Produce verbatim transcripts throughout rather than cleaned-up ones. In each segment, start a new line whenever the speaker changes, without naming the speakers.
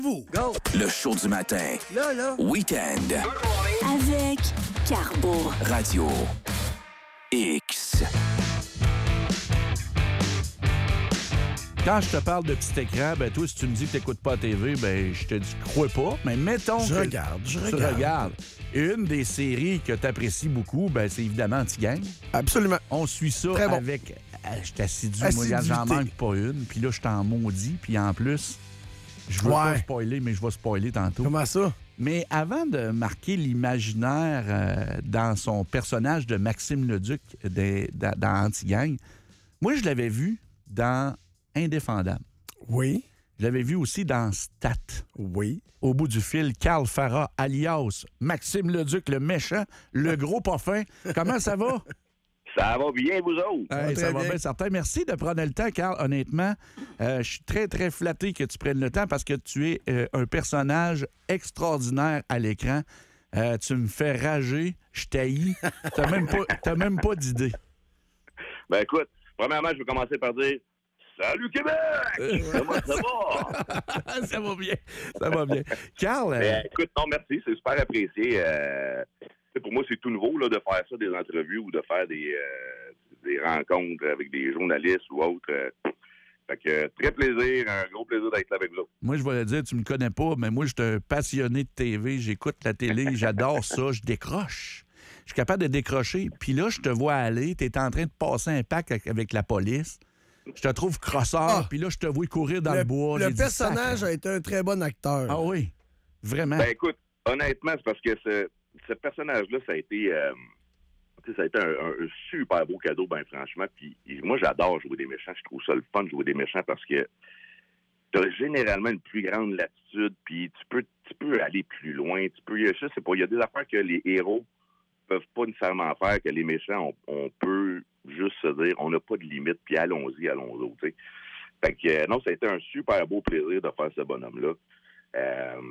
Vous, go!
Le show du matin.
Là, là.
Week-end.
Avec Carbo.
Radio X.
Quand je te parle de petit écran, ben toi, si tu me dis que tu n'écoutes pas la T V, ben je te dis crois pas. Mais mettons
Je
que
regarde, je
tu
regarde.
regardes. Une des séries que tu apprécies beaucoup, ben c'est évidemment Anti-Gang.
Absolument.
On suit ça
Très bon.
avec... Ah, je suis assidu, moi,
Assiduité.
regarde, j'en manque pas une. Puis là, je t'en maudis. Puis en plus, je veux
Ouais.
pas spoiler, mais je vais spoiler tantôt.
Comment ça?
Mais avant de marquer l'imaginaire euh, dans son personnage de Maxime Leduc de- dans, dans Anti-Gang, moi, je l'avais vu dans Indéfendable.
Oui.
Je l'avais vu aussi dans Stat.
Oui.
Au bout du fil, Carl Farah, alias Maxime Leduc, le méchant, le gros pas fin. Comment ça va?
Ça va bien, vous autres?
Hey,
très
ça va
bien.
bien, certain. Merci de prendre le temps, Carl. Honnêtement, euh, je suis très, très flatté que tu prennes le temps parce que tu es euh, un personnage extraordinaire à l'écran. Euh, tu me fais rager, je t'haïs. T'as même pas, t'as même pas d'idée.
Ben écoute, premièrement, je vais commencer par dire Salut Québec! Comment ça va?
Ça va bien, ça va bien. Carl, euh,
Ben, écoute, non, merci, c'est super apprécié. Euh, tu sais, pour moi, c'est tout nouveau là, de faire ça, des entrevues ou de faire des, euh, des rencontres avec des journalistes ou autres. Euh, fait que très plaisir, un gros plaisir d'être là avec vous.
moi, je vais le dire, tu me connais pas, mais moi, je suis un passionné de T V. J'écoute la télé, j'adore ça, je décroche. Je suis capable de décrocher. Puis là, je te vois aller, tu es en train de passer un pack avec- avec la police. Je te trouve crosseur,
Ah.
puis là, je te vois courir dans le, bois.
le
J'ai dit,
personnage
sacre.
a été un très bon acteur.
Ah oui, vraiment.
Ben écoute, honnêtement, c'est parce que ce, ce personnage-là, ça a été, euh, tu sais, ça a été un, un super beau cadeau, ben franchement. Puis moi, j'adore jouer des méchants. Je trouve ça le fun de jouer des méchants parce que tu as généralement une plus grande latitude, puis tu peux, tu peux aller plus loin. Tu peux, je sais pas, il y a des affaires que les héros peuvent pas nécessairement faire, que les méchants, on, on peut juste se dire, on n'a pas de limite, puis allons-y, allons-y, tu sais. Fait que, euh, non, ça a été un super beau plaisir de faire ce bonhomme-là. Euh,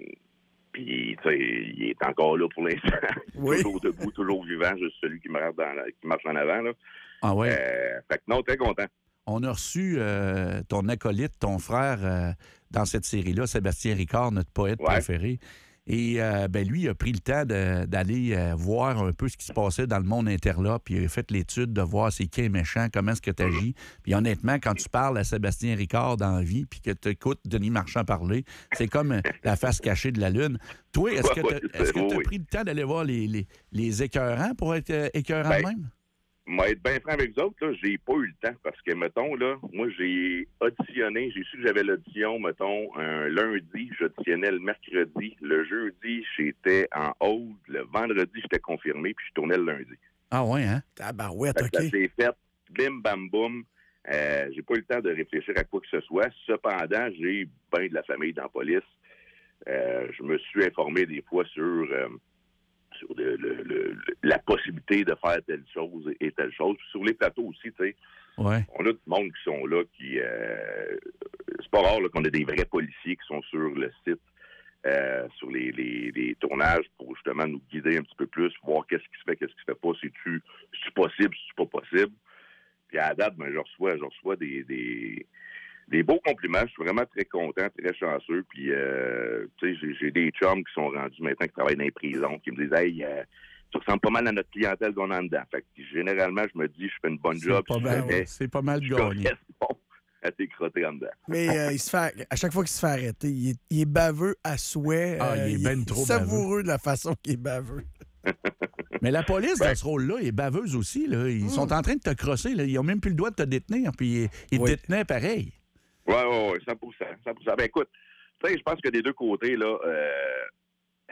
puis, tu sais, il est encore là pour l'instant.
Oui.
Toujours debout, toujours vivant, juste celui qui marche, dans la- qui marche en avant, là.
Ah ouais.
Euh, fait que non, très content.
On a reçu euh, ton acolyte, ton frère, euh, dans cette série-là, Sébastien Ricard, notre poète
Ouais.
préféré. Et euh, ben lui, il a pris le temps de- d'aller euh, voir un peu ce qui se passait dans le monde interlope, puis il a fait l'étude de voir c'est qui est méchant, comment est-ce que tu agis. Puis honnêtement, quand tu parles à Sébastien Ricard dans la vie, puis que tu écoutes Denis Marchand parler, c'est comme euh, la face cachée de la Lune. Toi, est-ce que
Ouais,
tu
ouais,
est-ce que
oui,
t'as
oui.
pris le temps d'aller voir les, les, les écœurants pour être euh, écœurant
Ben,
de même?
Moi, être bien franc avec vous autres, là, j'ai pas eu le temps parce que, mettons, là, moi, j'ai auditionné, j'ai su que j'avais l'audition, mettons, un lundi, j'auditionnais le mercredi, le jeudi, j'étais en hold, le vendredi, j'étais confirmé, puis je tournais le lundi.
Ah ouais, hein?
Tabarouette,
Fait que
OK.
ça s'est fait, bim, bam, boum. Euh, j'ai pas eu le temps de réfléchir à quoi que ce soit. Cependant, j'ai bien de la famille dans la police. Euh, je me suis informé des fois sur... euh, sur le- le- le- la possibilité de faire telle chose et telle chose. Puis sur les plateaux aussi, tu sais,
Ouais.
on a du monde qui sont là, qui... Euh, c'est pas rare là, qu'on a des vrais policiers qui sont sur le site, euh, sur les, les, les tournages, pour justement nous guider un petit peu plus, voir qu'est-ce qui se fait, qu'est-ce qui se fait pas, c'est-tu, c'est-tu possible, c'est-tu pas possible. Puis à la date, ben, je reçois, je reçois des... des Des beaux compliments, je suis vraiment très content, très chanceux. Puis, euh, tu sais, j'ai, j'ai des chums qui sont rendus maintenant, qui travaillent dans les prisons, qui me disent « Hey, euh, tu ressembles pas mal à notre clientèle qu'on a en dedans. » Fait que généralement, je me dis, je fais une bonne
C'est
job.
pas
si
mal,
jamais
c'est pas mal
je
gagné.
corresponds à tes crottés en dedans.
Mais euh, il se fait, à chaque fois qu'il se fait arrêter, il est, il est baveux à souhait.
Ah, il est ben trop
savoureux de la façon qu'il est baveux.
Mais la police,
Ben-
dans ce rôle-là, est baveuse aussi. Là. Ils sont en train de te crosser. Là. Ils n'ont même plus le droit de te détenir. Puis ils, ils
Oui.
te détenaient pareil.
Oui, oui, oui, cent pour cent. cent pour cent. Ben écoute, tu sais, je pense que des deux côtés, là, euh,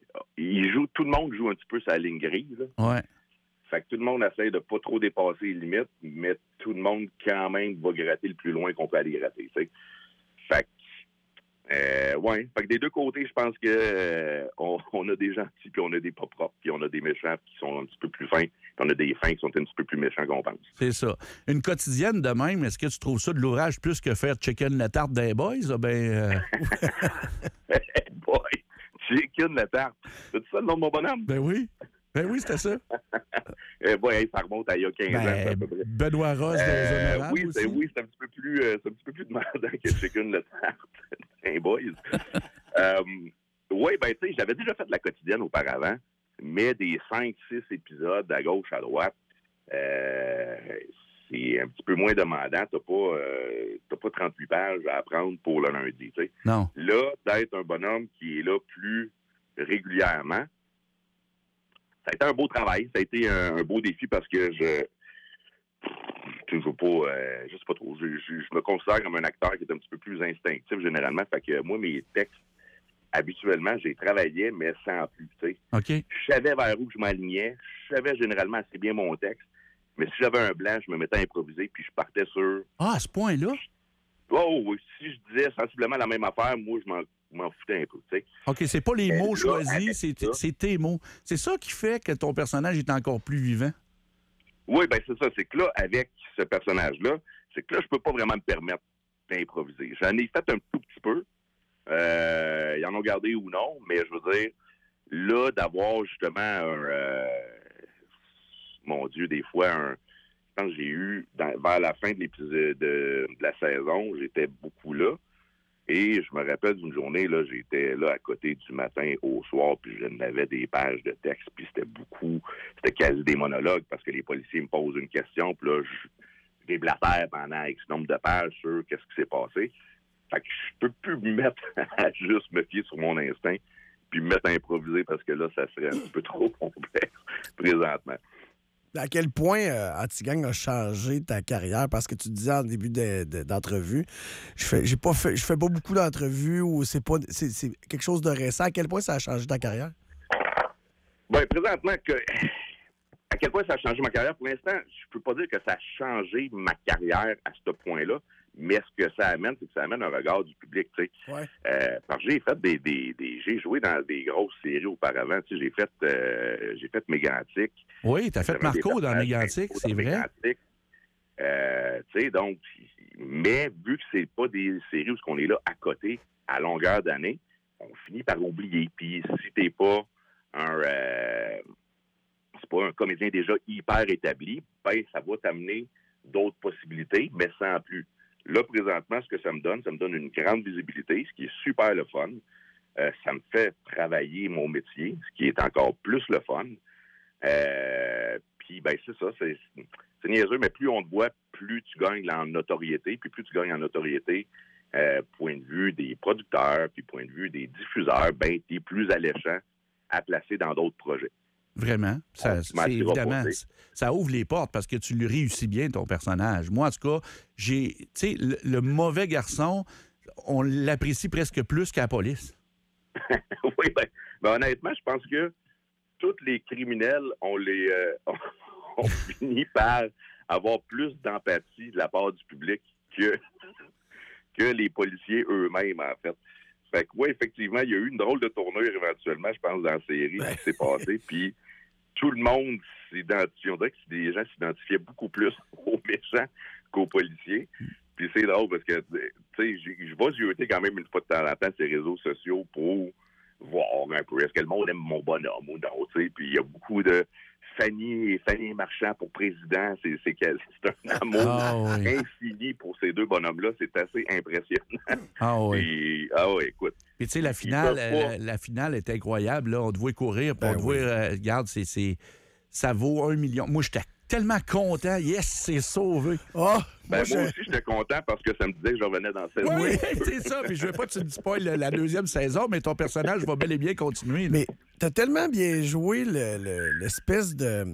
ils jouent, tout le monde joue un petit peu sa ligne grise. Là.
Ouais.
Fait que tout le monde essaie de pas trop dépasser les limites, mais tout le monde, quand même, va gratter le plus loin qu'on peut aller gratter, tu sais. Fait que, euh, ouais. Fait que des deux côtés, je pense que euh, on, on a des gentils, puis on a des pas propres, puis on a des méchants qui sont un petit peu plus fins, puis on a des fins qui sont un petit peu plus méchants qu'on pense.
C'est ça. Une quotidienne de même, est-ce que tu trouves ça de l'ouvrage plus que faire chicken la tarte des boys? Ah, ben, euh,
Hey boy! Chicken la tarte. C'est ça le nom de mon bonhomme?
ben oui. Ben oui, c'était ça.
Euh, boy, hey, ça remonte à il y a quinze ans, à
Ben,
peu près.
Benoît Ross des
Euh,
Honorables
oui,
aussi.
c'est, oui, c'est un petit peu plus, euh, c'est un petit peu plus demandant que chicken la tarte. Hey boys. euh, oui, ben tu sais, j'avais déjà fait de la quotidienne auparavant, mais des cinq six épisodes à gauche, à droite, euh, c'est un petit peu moins demandant. T'as pas, euh, t'as pas trente-huit pages à apprendre pour le lundi, tu sais.
Non.
Là, d'être un bonhomme qui est là plus régulièrement, ça a été un beau travail, ça a été un, un beau défi parce que je... Je veux pas, euh, je sais pas trop. Je, je, je me considère comme un acteur qui est un petit peu plus instinctif généralement. Fait que moi, mes textes, habituellement, j'ai travaillé, mais sans plus. Tu sais.
OK.
Je savais vers où je m'alignais. Je savais généralement assez bien mon texte. Mais si j'avais un blanc, je me mettais à improviser, puis je partais sur.
Ah, à ce point-là?
Oh oui. Si je disais sensiblement la même affaire, moi, je m'en, m'en foutais un peu. Tu sais.
OK, c'est pas les
Mais
mots
là,
choisis, c'est,
ça,
c'est tes mots. C'est ça qui fait que ton personnage est encore plus vivant?
Oui, ben c'est ça. C'est que là, avec ce personnage-là, c'est que là, je peux pas vraiment me permettre d'improviser. J'en ai fait un tout petit peu. Euh, ils en ont gardé ou non, mais je veux dire, là, d'avoir justement un... Euh, mon Dieu, des fois, un... Quand j'ai eu, dans, vers la fin de l'épisode de, de la saison, j'étais beaucoup là. Et je me rappelle d'une journée, là, j'étais là à côté du matin au soir, puis je n'avais des pages de texte, puis c'était beaucoup, c'était quasi des monologues, parce que les policiers me posent une question, puis là, je, je déblatère pendant X nombre de pages sur qu'est-ce qui s'est passé. Fait que je peux plus me mettre à juste me fier sur mon instinct, puis me mettre à improviser, parce que là, ça serait un peu trop complexe présentement.
À quel point euh, Antigang a changé ta carrière? Parce que tu disais en début de, de, d'entrevue, je fais, j'ai pas fait, je fais pas beaucoup d'entrevues ou c'est pas, c'est, c'est quelque chose de récent. À quel point ça a changé ta carrière?
Bien, présentement, que, à quel point ça a changé ma carrière? Pour l'instant, je peux pas dire que ça a changé ma carrière à ce point-là, mais ce que ça amène, c'est que ça amène un regard du public, tu sais.
Ouais.
Euh, parce que j'ai fait des, des, des... J'ai joué dans des grosses séries auparavant, tu sais, j'ai fait... Euh, j'ai fait Mégantic.
Oui, t'as fait
J'avais
Marco
des
dans
personnages
Mégantic,
principaux
c'est
dans
vrai.
Mégantic. Euh, tu sais, donc... Mais vu que c'est pas des séries où on est là à côté, à longueur d'année, on finit par oublier. Puis si t'es pas un... Euh, c'est pas un comédien déjà hyper établi, ben ça va t'amener d'autres possibilités, mais sans plus. Là, présentement, ce que ça me donne, ça me donne une grande visibilité, ce qui est super le fun. Euh, ça me fait travailler mon métier, ce qui est encore plus le fun. Euh, puis, ben c'est ça, c'est, c'est niaiseux, mais plus on te voit, plus tu gagnes en notoriété, puis plus tu gagnes en notoriété, euh, point de vue des producteurs, puis point de vue des diffuseurs, ben t'es plus alléchant à placer dans d'autres projets.
Vraiment. Ça, c'est, évidemment, ça ouvre les portes parce que tu le réussis bien, ton personnage. Moi, en tout cas, j'ai, tu sais, le, le mauvais garçon, on l'apprécie presque plus qu'à la police.
Oui, ben, ben, honnêtement, je pense que tous les criminels, on les, euh, on, on finit par avoir plus d'empathie de la part du public que, que les policiers eux-mêmes, en fait. Fait que, oui, effectivement, il y a eu une drôle de tournure éventuellement, je pense, dans la série qui s'est passée. Puis tout le monde s'identifie. On dirait que des gens s'identifiaient beaucoup plus aux méchants qu'aux policiers. Puis c'est drôle parce que, tu sais, je vais zioter quand même une fois de temps en temps ces réseaux sociaux pour voir un peu est-ce que le monde aime mon bonhomme ou non, tu sais. Puis il y a beaucoup de Fanny et Fanny Marchand pour président. C'est, c'est, c'est un amour
ah, oui.
infini pour ces deux bonhommes-là. C'est assez impressionnant.
Ah oui.
Et, ah oui, écoute.
Puis tu sais, la finale, la, la finale est incroyable. Là. On te voit courir, puis ben on te voit, oui. euh, regarde, c'est, c'est, ça vaut un million. Moi, j'étais tellement content. Yes, c'est sauvé.
Oh,
ben,
moi,
moi aussi, j'étais content parce que ça me disait que je revenais dans la saison.
Oui, c'est ça. Puis je veux pas que tu me spoiles la deuxième saison, mais ton personnage va bel et bien continuer. Là.
Mais t'as tellement bien joué le, le, l'espèce de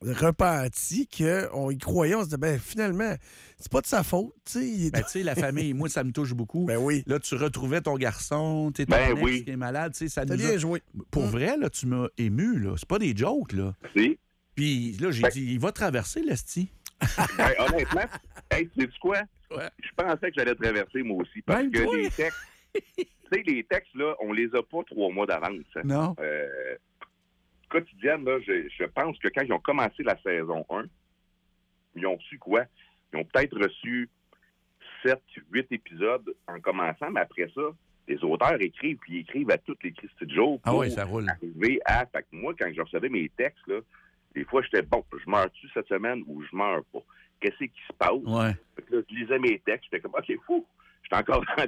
repenti qu'on y croyait. On se disait, ben finalement, c'est pas de sa faute. Tu
ben, sais, la famille, moi, ça me touche beaucoup.
Ben oui.
Là, tu retrouvais ton garçon, tu sais, ton
ben
ex
oui.
qui est malade. Tu sais, ça
T'as
nous
bien
a...
joué.
Pour
hum.
vrai, là, tu m'as ému. Là. C'est pas des jokes. Là.
Si.
Puis là, j'ai ben... dit, il va traverser l'esti.
Ben, honnêtement, hey, sais-tu quoi?
Ouais.
Je pensais que j'allais traverser moi aussi. Parce
ben,
que
oui.
les textes, tu sais, les textes, là, on les a pas trois mois d'avance. Hein.
Non.
Euh, quotidienne, là, je, je pense que quand ils ont commencé la saison un, ils ont reçu quoi? Ils ont peut-être reçu sept, huit épisodes en commençant, mais après ça, les auteurs écrivent, puis ils écrivent à toutes les Christy de jour pour
ah oui, ça roule.
arriver à... Fait que moi, quand je recevais mes textes, là, des fois, j'étais, bon, je meurs-tu cette semaine ou je meurs pas? Qu'est-ce qui se passe?
Ouais.
Fait que là, je lisais mes textes, j'étais comme, OK, fou, j'étais encore dans la vie.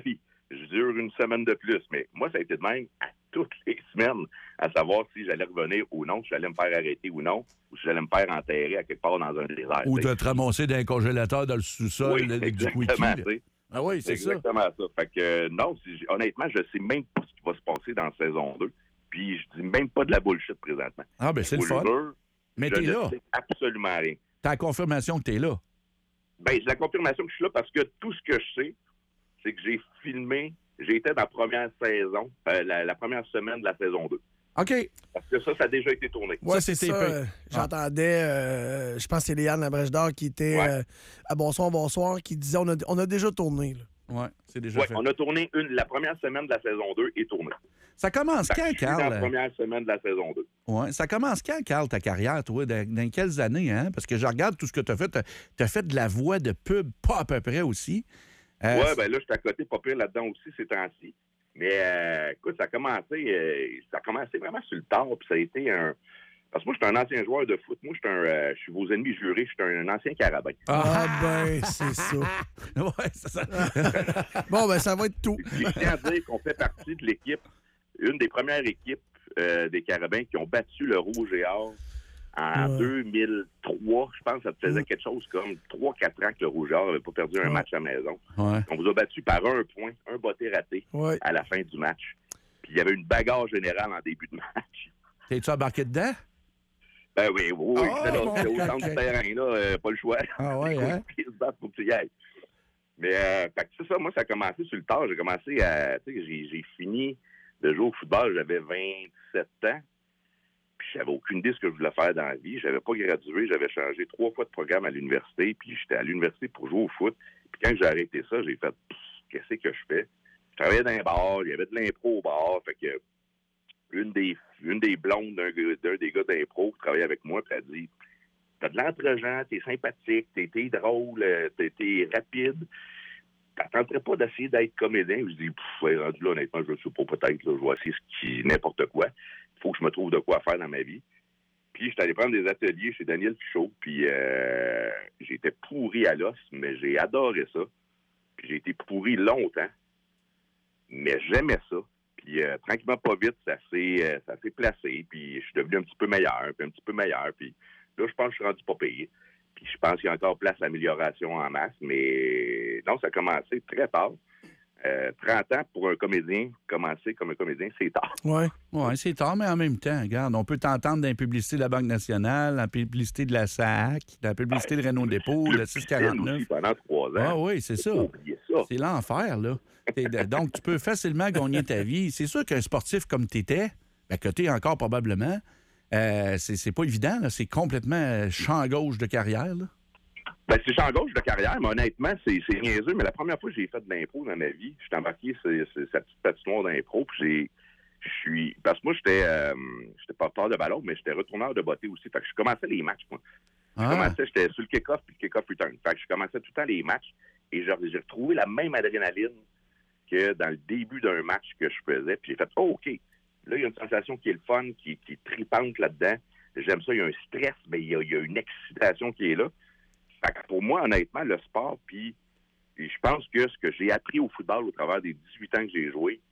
je dure une semaine de plus. Mais moi, ça a été de même à toutes les semaines, à savoir si j'allais revenir ou non, si j'allais me faire arrêter ou non, ou si j'allais me faire enterrer à quelque part dans un désert.
Ou
t'sais.
de te ramasser d'un congélateur dans le sous-sol
Oui,
là, du
exactement,
Quickie.
t'sais.
Ah oui, c'est
C'est
ça.
exactement ça. Fait que, euh, non, si, honnêtement, je sais même pas ce qui va se passer dans la saison deux. Puis, je dis même pas de la bullshit présentement.
Ah, ben c'est le
Je vous
fun.
jure,
Mais
je
t'es
ne
là.
sais absolument rien.
T'as la confirmation que t'es là.
Ben, j'ai la confirmation que je suis là parce que tout ce que je sais, c'est que j'ai filmé, j'ai été dans la première saison, euh, la, la première semaine de la saison deux.
OK.
Parce que ça, ça a déjà été tourné.
Ouais,
Ça,
c'est
c'est
ça.
épais.
euh, J'entendais, euh, je pense que c'est Léane Labrèche d'Or qui était
Ouais.
euh, à Bonsoir, Bonsoir, qui disait on a, on a déjà tourné. Là.
Ouais, c'est déjà
Ouais,
fait.
on a tourné une, la première semaine de la saison deux est tournée.
Ça commence
Fait que
quand,
je suis dans la
Carl?
première semaine de la saison deux.
Ouais, ça commence quand, Carl, ta carrière, toi? Dans, dans quelles années, hein? Parce que je regarde tout ce que tu as fait. Tu as fait de la voix de pub, pas à peu près aussi. Euh,
Ouais, ben là, je suis à côté pas pire là-dedans aussi ces temps-ci. Mais euh, écoute, ça a commencé euh, ça a commencé vraiment sur le tard, puis ça a été un. Parce que moi, je suis un ancien joueur de foot. Moi, je suis un euh, je suis vos ennemis jurés, je suis un, un ancien carabin.
Ah, ben, c'est ça.
ouais, c'est ça.
Bon, ben, ça va être tout.
Puis, je tiens à dire qu'on fait partie de l'équipe, une des premières équipes euh, des Carabins qui ont battu le Rouge et Or en
Ouais.
deux mille trois. Je pense que ça te faisait
Ouais.
quelque chose comme trois quatre ans que le Rouge et Or n'avait pas perdu un
Ouais.
match à la maison.
Ouais.
On vous a battu par un point, un botté raté
Ouais.
à la fin du match. Puis il y avait une bagarre générale en début de match.
T'es-tu embarqué dedans?
Ben oui, oui, oui.
Ah,
c'est là,
bon,
c'est au
ok.
centre du terrain, là, euh, pas le choix.
Ah ouais, hein?
Ils se battent pour que tu y ailles. Mais, euh, fait que c'est ça, moi, ça a commencé sur le tard. J'ai commencé à, tu sais, j'ai, j'ai fini de jouer au football, j'avais vingt-sept ans. Puis j'avais aucune idée de ce que je voulais faire dans la vie. J'avais pas gradué, j'avais changé trois fois de programme à l'université, puis j'étais à l'université pour jouer au foot. Puis quand j'ai arrêté ça, j'ai fait, pff, qu'est-ce que je fais? Je travaillais dans un bar, il y avait de l'impro au bar, fait que une des, une des blondes d'un, gars- d'un des gars d'impro qui travaillait avec moi, puis elle a dit, t'as de l'entre-gens, t'es sympathique, t'es, t'es drôle, euh, t'es, t'es rapide. T'attendrais pas d'essayer d'être comédien? Je dis, pff, ouais, rendu là, honnêtement, je ne sais pas, peut-être, là, je vais essayer ce qui, n'importe quoi. Il faut que je me trouve de quoi faire dans ma vie. Puis, j'étais allé prendre des ateliers chez Daniel Pichot, puis euh, j'étais pourri à l'os, mais j'ai adoré ça. Puis, j'ai été pourri longtemps, mais j'aimais ça. Puis, euh, tranquillement, pas vite, ça s'est, euh, ça s'est placé, puis je suis devenu un petit peu meilleur, puis un petit peu meilleur, puis là, je pense que je suis rendu pas payé. Puis je pense qu'il y a encore place à l'amélioration en masse, mais non, ça a commencé très tard. Euh, trente ans pour un comédien, commencer comme un comédien, c'est tard.
Ouais.
Oui, c'est tard, mais en même temps, regarde, on peut t'entendre dans la publicité de la Banque nationale, dans la publicité de la S A C, dans la publicité de Renault Dépôt, de la six cent quarante-neuf.
Aussi pendant trois ans.
Ah oui, c'est ça.
Faut pas oublier ça.
C'est l'enfer, là. T'es de- Donc, tu peux facilement gagner ta vie. C'est sûr qu'un sportif comme t'étais, ben, que t'es encore probablement, euh, c'est, c'est pas évident, là. C'est complètement euh, champ gauche de carrière, là.
Ben, c'est champ gauche de carrière, mais honnêtement, c'est, c'est niaiseux. Mais la première fois que j'ai fait de l'impro dans ma vie, j'étais embarqué sur, sur cette petite patinoire d'impro, puis j'ai. Je suis. Parce que moi, j'étais. Euh, j'étais porteur de ballon, mais j'étais retourneur de beauté aussi. Fait que je commençais les matchs, moi. Je
Ah,
commençais, j'étais sur le kick-off puis le kick-off return. Fait que je commençais tout le temps les matchs et j'ai, j'ai retrouvé la même adrénaline que dans le début d'un match que je faisais. Puis j'ai fait, oh, OK. Là, il y a une sensation qui est le fun, qui, qui est tripante là-dedans. J'aime ça. Il y a un stress, mais il y a, il y a une excitation qui est là. Fait que pour moi, honnêtement, le sport, puis je pense que ce que j'ai appris au football au travers des dix-huit ans que j'ai joué,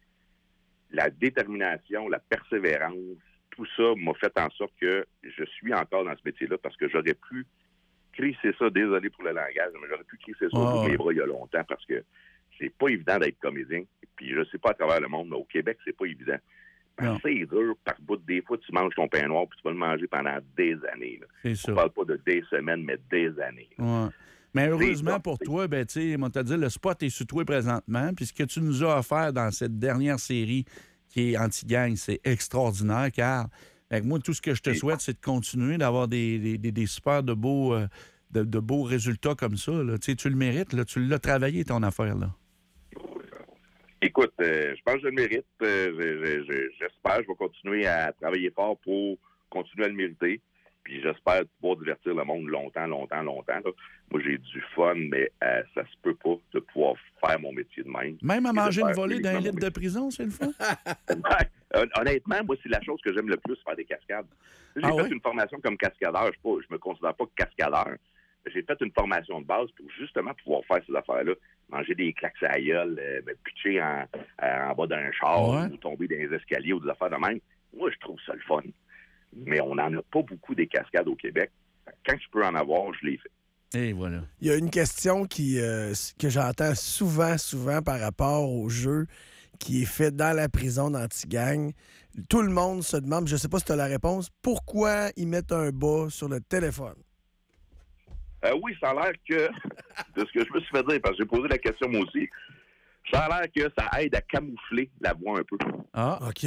la détermination, la persévérance, tout ça m'a fait en sorte que je suis encore dans ce métier-là parce que j'aurais pu crisser ça, désolé pour le langage, mais j'aurais pu crisser ça
Oh.
au bout de mes bras il y a longtemps parce que c'est pas évident d'être comédien. Puis je sais pas à travers le monde, mais au Québec, c'est pas évident. Parce
Non.
que c'est dur, par bout des fois, tu manges ton pain noir puis tu vas le manger pendant des années. Là.
c'est
On
ça.
parle pas de des semaines, mais des années. là.
Ouais. Mais heureusement
ça,
pour
c'est-
toi, ben, tu sais, on t'a dit, le spot est sur toi présentement. Puis ce que tu nous as offert dans cette dernière série qui est Anti-Gang, c'est extraordinaire, car fait que moi, tout ce que je te
Et-
souhaite, c'est de continuer d'avoir des, des, des- des super de beaux, euh, de, de beaux résultats comme ça. Là. Tu sais, tu le mérites, là, tu l'as travaillé, ton affaire. Là.
Écoute, euh, je pense que je le mérite. Euh, je- je- je- j'espère. Je vais continuer à travailler fort pour continuer à le mériter. Puis j'espère pouvoir divertir le monde longtemps, longtemps, longtemps. là. Moi, j'ai du fun, mais euh, ça se peut pas de pouvoir faire mon métier de même.
Même à
Et
manger
de
une
faire
volée d'un
uniquement
litre
mon
de prison, c'est le fun?
Ouais. Hon- Honnêtement, moi, c'est la chose que j'aime le plus, faire des cascades. J'ai
Ah
fait
ouais?
une formation comme cascadeur. Je ne me considère pas cascadeur. J'ai fait une formation de base pour justement pouvoir faire ces affaires-là. manger des claques à la gueule, euh, me pitcher en, en bas d'un char
Ouais.
ou tomber dans les escaliers ou des affaires de même. Moi, je trouve ça le fun. Mais on n'en a pas beaucoup des cascades au Québec. Quand je peux en avoir, je les fais.
Et voilà.
Il y a une question qui, euh, que j'entends souvent, souvent par rapport au jeu qui est fait dans la prison d'Antigang. Tout le monde se demande, je ne sais pas si tu as la réponse, pourquoi ils mettent un bas sur le téléphone?
Euh, oui, ça a l'air que, de ce que je me suis fait dire, parce que j'ai posé la question moi aussi, ça a l'air que ça aide à camoufler la voix un peu.
Ah,
OK.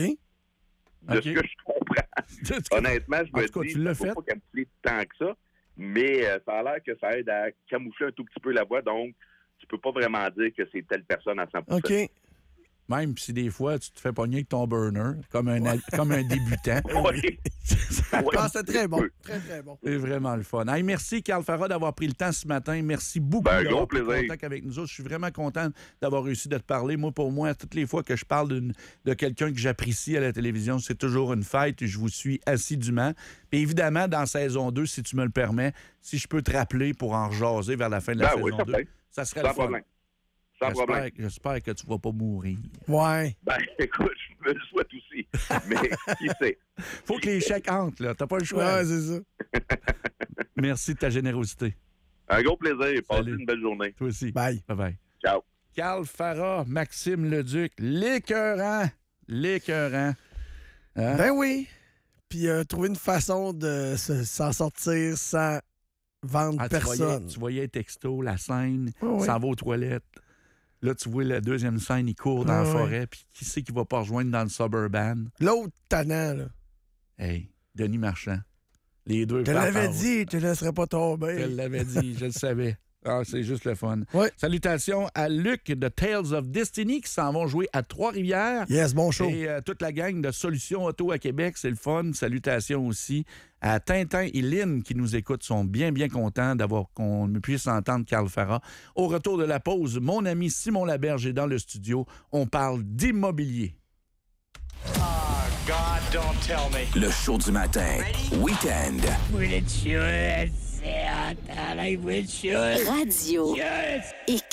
De
OK.
ce que je comprends. Honnêtement, je
En
me
tout cas,
dis,
tu l'as
ça ne
fait.
faut pas camoufler tant que ça, mais euh, ça a l'air que ça aide à camoufler un tout petit peu la voix, donc tu peux pas vraiment dire que c'est telle personne à cent pour cent.
OK.
Même si des fois, tu te fais pogner avec ton burner, comme un, a- comme un débutant.
Oui. Oui.
Ah, c'est très bon. Très, très bon.
C'est vraiment le fun. Hey, merci, Carl Farah, d'avoir pris le temps ce matin. Merci beaucoup
Ben,
d'avoir
gros
pris
plaisir.
contact avec nous autres. Je suis vraiment content d'avoir réussi de te parler. Moi, pour moi, toutes les fois que je parle d'une- de quelqu'un que j'apprécie à la télévision, c'est toujours une fête. Je vous suis assidûment. Puis évidemment, dans saison deux, si tu me le permets, si je peux te rappeler pour en rejaser vers la fin de la
Ben
saison
oui,
deux,
certain.
ça serait
Sans
le fun.
problème. Sans problème.
J'espère, j'espère que tu vas pas mourir.
Ouais.
Ben, écoute, je me le souhaite aussi. Mais qui sait?
Faut que les chèques entrent, là. T'as pas le choix.
Ouais, c'est ça.
Merci de ta générosité.
Un gros plaisir. Passez
Salut.
une belle journée.
Toi aussi.
Bye.
Bye-bye.
Ciao.
Carl Farah, Maxime Leduc, l'écœurant. L'écœurant. Hein?
Ben oui. Puis euh, trouver une façon de se- s'en sortir sans vendre
Ah, tu, voyais,
personne.
tu voyais texto, la scène,
Ouais, ouais.
s'en va aux toilettes. Là, tu vois la deuxième scène, il court dans
Ouais,
la
ouais.
forêt, puis qui c'est qui va pas rejoindre dans le suburban?
L'autre tannant, là.
Hey, Denis Marchand. Les deux.
Je te
frères
l'avais
Farah.
dit, je te laisserais pas
Je
tomber.
te l'avais dit, je le savais. Ah, c'est juste le fun.
Ouais.
Salutations à Luc de Tales of Destiny qui s'en vont jouer à Trois-Rivières.
Yes, bon show.
Et euh, toute la gang de Solutions Auto à Québec, c'est le fun. Salutations aussi à Tintin et Lynn qui nous écoutent, sont bien, bien contents d'avoir qu'on puisse entendre Carl Farah. Au retour de la pause, mon ami Simon Laberge est dans le studio. On parle d'immobilier.
God, don't tell me. Le show du matin. Week-end.
Radio X.